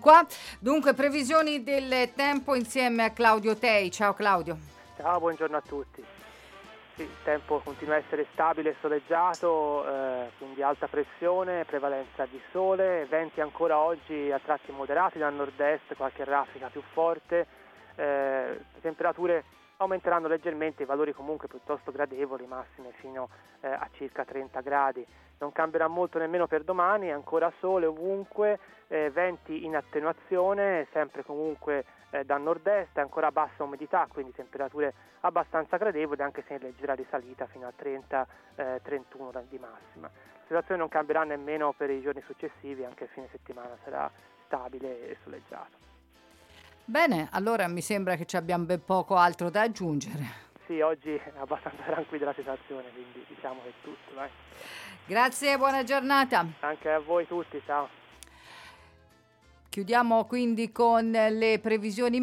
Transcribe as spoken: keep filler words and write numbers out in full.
qua. Dunque, previsioni del tempo insieme a Claudio Tei. Ciao Claudio. Ciao, buongiorno a tutti. Sì, il tempo continua a essere stabile e soleggiato, eh, quindi alta pressione, prevalenza di sole, venti ancora oggi a tratti moderati dal nord-est, qualche raffica più forte, eh, temperature aumenteranno leggermente, i valori comunque piuttosto gradevoli, massime fino eh, a circa trenta gradi. Non cambierà molto nemmeno per domani, ancora sole ovunque, eh, venti in attenuazione, sempre comunque eh, da nord-est, ancora bassa umidità, quindi temperature abbastanza gradevoli, anche se in leggera risalita fino a trenta trentuno di massima. La situazione non cambierà nemmeno per i giorni successivi, anche il fine settimana sarà stabile e soleggiato. Bene, allora mi sembra che ci abbiamo ben poco altro da aggiungere. Sì, oggi è abbastanza tranquilla la situazione, quindi diciamo che è tutto, vai. Grazie, buona giornata. Anche a voi tutti, ciao. Chiudiamo quindi con le previsioni